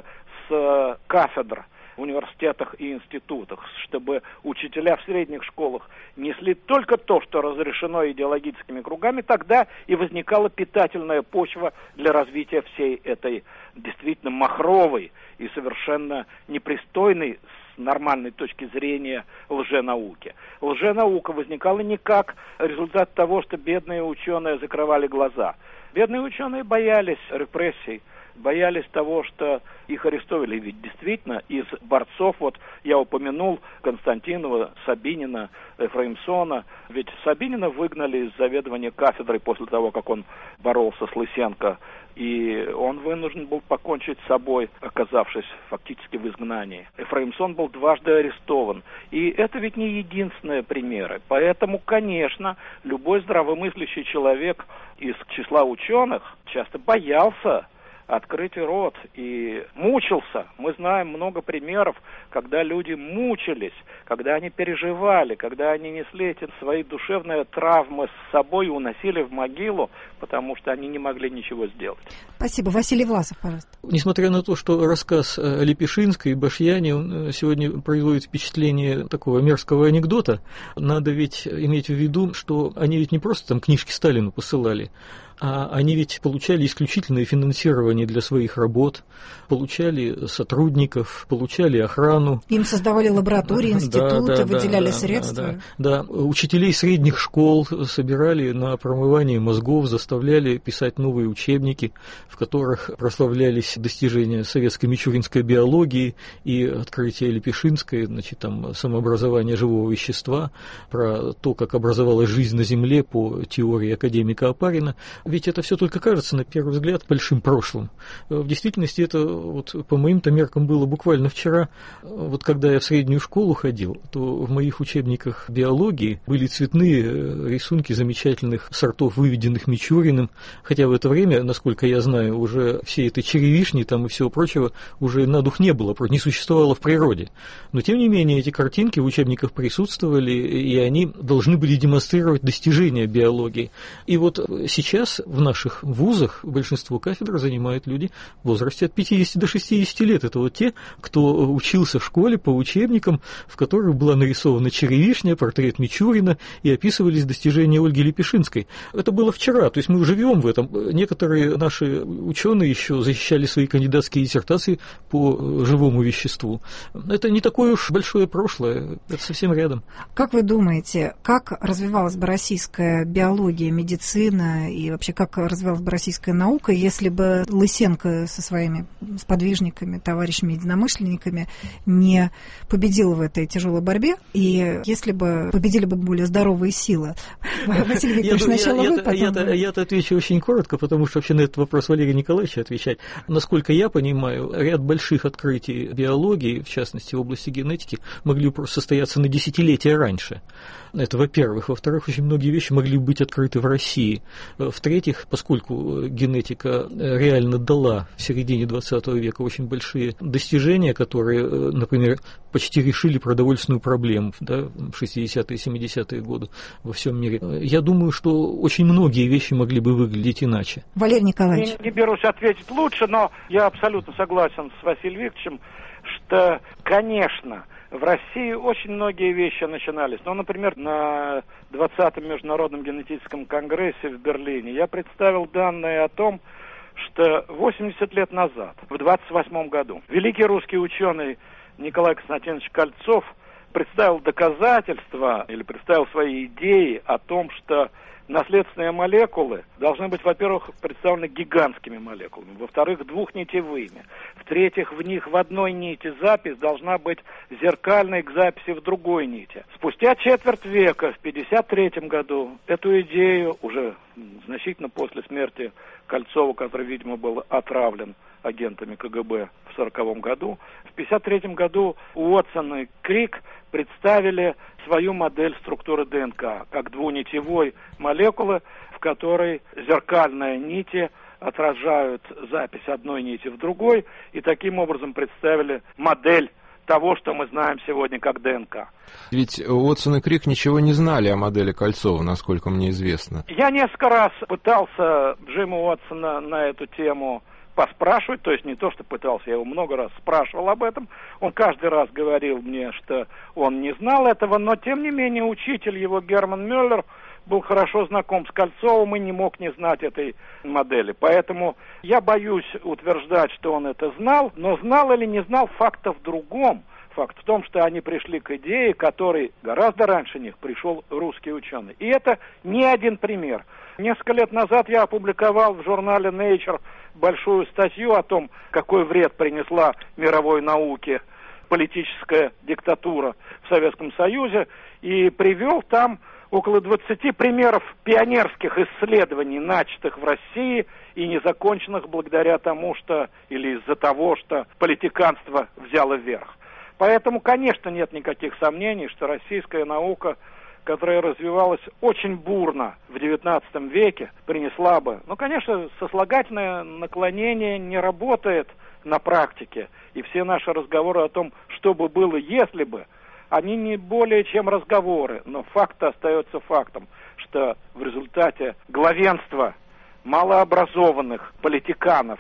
с кафедр в университетах и институтах, чтобы учителя в средних школах несли только то, что разрешено идеологическими кругами, тогда и возникала питательная почва для развития всей этой действительно махровой и совершенно непристойной с нормальной точки зрения лженауки. Лженаука возникала не как результат того, что бедные ученые закрывали глаза. Бедные ученые боялись репрессий, боялись того, что их арестовали. Ведь действительно из борцов, вот я упомянул Константинова, Сабинина, Ефраимсона, ведь Сабинина выгнали из заведования кафедрой после того, как он боролся с Лысенко, и он вынужден был покончить с собой, оказавшись фактически в изгнании. Ефраимсон был дважды арестован. И это ведь не единственные примеры. Поэтому, конечно, любой здравомыслящий человек из числа ученых часто боялся открыть рот и мучился. Мы знаем много примеров, когда люди мучились, когда они переживали, когда они несли эти свои душевные травмы с собой и уносили в могилу, потому что они не могли ничего сделать. Спасибо. Василий Власов, пожалуйста. Несмотря на то, что рассказ о Лепешинской и Башьяне он сегодня производит впечатление такого мерзкого анекдота, надо ведь иметь в виду, что они ведь не просто там книжки Сталину посылали, а они ведь получали исключительное финансирование для своих работ, получали сотрудников, получали охрану. Им создавали лаборатории, институты, да, да, выделяли да, средства. Да, да, да, учителей средних школ собирали на промывание мозгов, заставляли писать новые учебники, в которых прославлялись достижения советской мичуринской биологии и открытие Лепешинской, значит, там, самообразование живого вещества, про то, как образовалась жизнь на Земле по теории академика Опарина. Ведь это все только кажется, на первый взгляд, большим прошлым. В действительности это, вот, по моим-то меркам, было буквально вчера. Вот когда я в среднюю школу ходил, то в моих учебниках биологии были цветные рисунки замечательных сортов, выведенных Мичуриным, хотя в это время, насколько я знаю, уже все этой черевишни там и всего прочего уже на дух не было, просто не существовало в природе. Но, тем не менее, эти картинки в учебниках присутствовали, и они должны были демонстрировать достижения биологии. И вот сейчас в наших вузах большинство кафедр занимают люди в возрасте от пятидесяти до шестидесяти лет. Это вот те, кто учился в школе по учебникам, в которых была нарисована черевишня, портрет Мичурина и описывались достижения Ольги Лепешинской. Это было вчера, то есть мы живем в этом. Некоторые наши ученые еще защищали свои кандидатские диссертации по живому веществу. Это не такое уж большое прошлое, это совсем рядом. Как вы думаете, как развивалась бы российская биология, медицина и вообще как развивалась бы российская наука, если бы Лысенко со своими сподвижниками, товарищами, единомышленниками не победил в этой тяжелой борьбе, и если бы победили бы более здоровые силы? Василий Викторович, сначала вы, потом... Я-то отвечу очень коротко, потому что вообще на этот вопрос Валерий Николаевич отвечать. Насколько я понимаю, ряд больших открытий биологии, в частности в области генетики, могли бы состояться на десятилетия раньше. Это во-первых. Во-вторых, очень многие вещи могли быть открыты в России. В-третьих, поскольку генетика реально дала в середине двадцатого века очень большие достижения, которые, например, почти решили продовольственную проблему, да, в шестидесятые, семидесятые годы во всем мире, я думаю, что очень многие вещи могли бы выглядеть иначе. Валерий Николаевич. Я не берусь ответить лучше, но я абсолютно согласен с Василием Викторовичем, что, конечно, в России очень многие вещи начинались. Ну, например, на двадцатом Международном генетическом конгрессе в Берлине я представил данные о том, что восемьдесят лет назад, в двадцать восьмом году, великий русский ученый Николай Константинович Кольцов представил доказательства или представил свои идеи о том, что наследственные молекулы должны быть, во-первых, представлены гигантскими молекулами, во-вторых, двухнитевыми, в-третьих, в них в одной нити запись должна быть зеркальной к записи в другой нити. Спустя четверть века, в пятьдесят третьем году, эту идею, уже значительно после смерти Кольцова, который, видимо, был отравлен агентами ка гэ бэ в сороковом году, в пятьдесят третьем году Уотсон и Крик представили свою модель структуры дэ эн ка как двунитевой молекулы, в которой зеркальные нити отражают запись одной нити в другой, и таким образом представили модель того, что мы знаем сегодня как дэ эн ка. Ведь Уотсон и Крик ничего не знали о модели Кольцова, насколько мне известно. Я несколько раз пытался Джима Уотсона на эту тему поспрашивать, то есть не то, что пытался, я его много раз спрашивал об этом. Он каждый раз говорил мне, что он не знал этого, но тем не менее учитель его Герман Мюллер был хорошо знаком с Кольцовым и не мог не знать этой модели. Поэтому я боюсь утверждать, что он это знал, но знал или не знал, факт в другом. Факт в том, что они пришли к идее, которой гораздо раньше них пришел русский ученый. И это не один пример. Несколько лет назад я опубликовал в журнале Nature большую статью о том, какой вред принесла мировой науке политическая диктатура в Советском Союзе, и привел там около двадцати примеров пионерских исследований, начатых в России и незаконченных благодаря тому, что, или из-за того, что политиканство взяло верх. Поэтому, конечно, нет никаких сомнений, что российская наука, которая развивалась очень бурно в девятнадцатом веке, принесла бы. Ну, конечно, сослагательное наклонение не работает на практике, и все наши разговоры о том, что бы было, если бы, они не более чем разговоры, но факт остается фактом, что в результате главенства малообразованных политиканов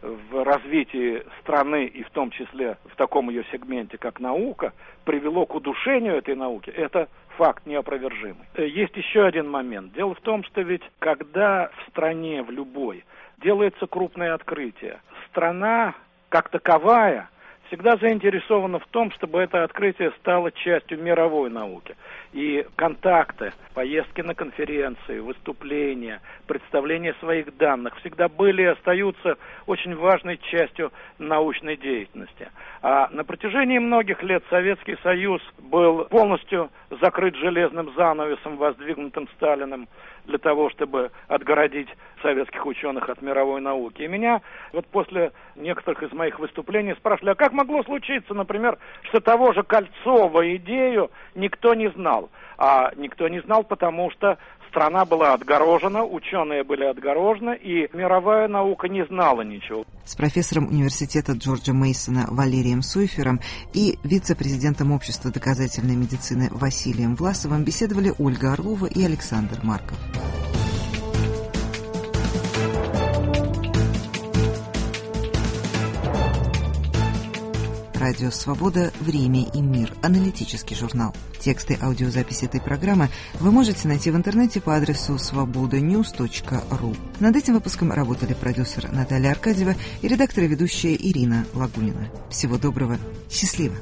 в развитии страны, и в том числе в таком ее сегменте, как наука, привело к удушению этой науки. Это факт неопровержимый. Есть еще один момент. Дело в том, что ведь когда в стране, в любой, делается крупное открытие, страна, как таковая, всегда заинтересована в том, чтобы это открытие стало частью мировой науки. И контакты, поездки на конференции, выступления, представление своих данных всегда были и остаются очень важной частью научной деятельности. А на протяжении многих лет Советский Союз был полностью закрыт железным занавесом, воздвигнутым Сталиным, для того, чтобы отгородить советских ученых от мировой науки. И меня вот после некоторых из моих выступлений спрашивали, а как могло случиться, например, что того же Кольцова идею никто не знал? А никто не знал, потому что страна была отгорожена, ученые были отгорожены, и мировая наука не знала ничего. С профессором университета Джорджа Мейсона Валерием Суйфером и вице-президентом Общества доказательной медицины Василием Власовым беседовали Ольга Орлова и Александр Марков. Радио «Свобода. Время и мир». Аналитический журнал. Тексты аудиозаписи этой программы вы можете найти в интернете по адресу свобода ньюс точка ру. Над этим выпуском работали продюсер Наталья Аркадьева и редактор и ведущая Ирина Лагунина. Всего доброго. Счастливо.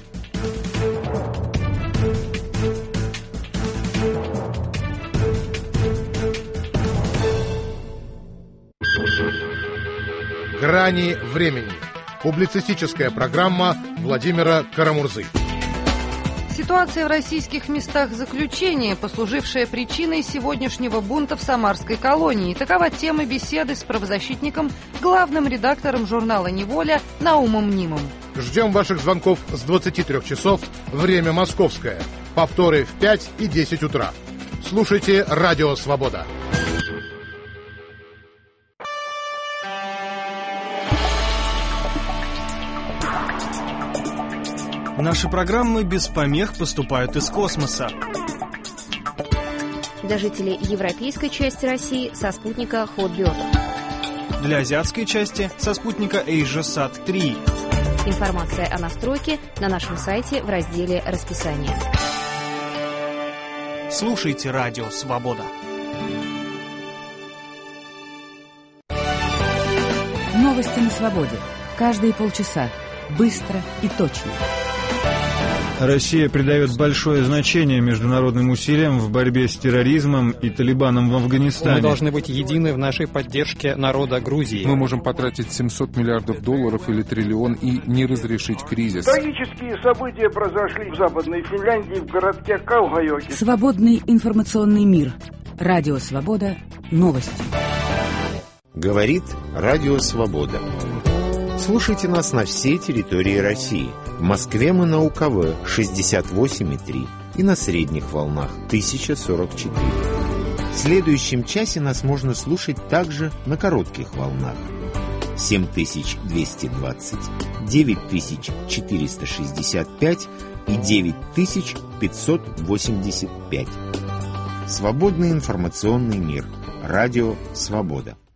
Грани времени. Публицистическая программа Владимира Карамурзы. Ситуация в российских местах заключения, послужившая причиной сегодняшнего бунта в Самарской колонии. Такова тема беседы с правозащитником, главным редактором журнала «Неволя» Наумом Нимом. Ждем ваших звонков с двадцати трёх часов, время московское. Повторы в пять и десять утра. Слушайте «Радио Свобода». Наши программы без помех поступают из космоса. Для жителей европейской части России со спутника Hotbird. Для азиатской части со спутника AsiaSat три. Информация о настройке на нашем сайте в разделе «Расписание». Слушайте «Радио Свобода». Новости на свободе. Каждые полчаса. Быстро и точно. Россия придает большое значение международным усилиям в борьбе с терроризмом и талибаном в Афганистане. Мы должны быть едины в нашей поддержке народа Грузии. Мы можем потратить семьсот миллиардов долларов или триллион и не разрешить кризис. Трагические события произошли в Западной Финляндии, в городке Каугайоки. Свободный информационный мир. Радио Свобода. Новости. Говорит Радио Свобода. Слушайте нас на всей территории России. В Москве мы на УКВ шестьдесят восемь и три и на средних волнах тысяча сорок четыре. В следующем часе нас можно слушать также на коротких волнах семь тысяч двести двадцать, девять тысяч четыреста шестьдесят пять и девять тысяч пятьсот восемьдесят пять. Свободный информационный мир. Радио Свобода.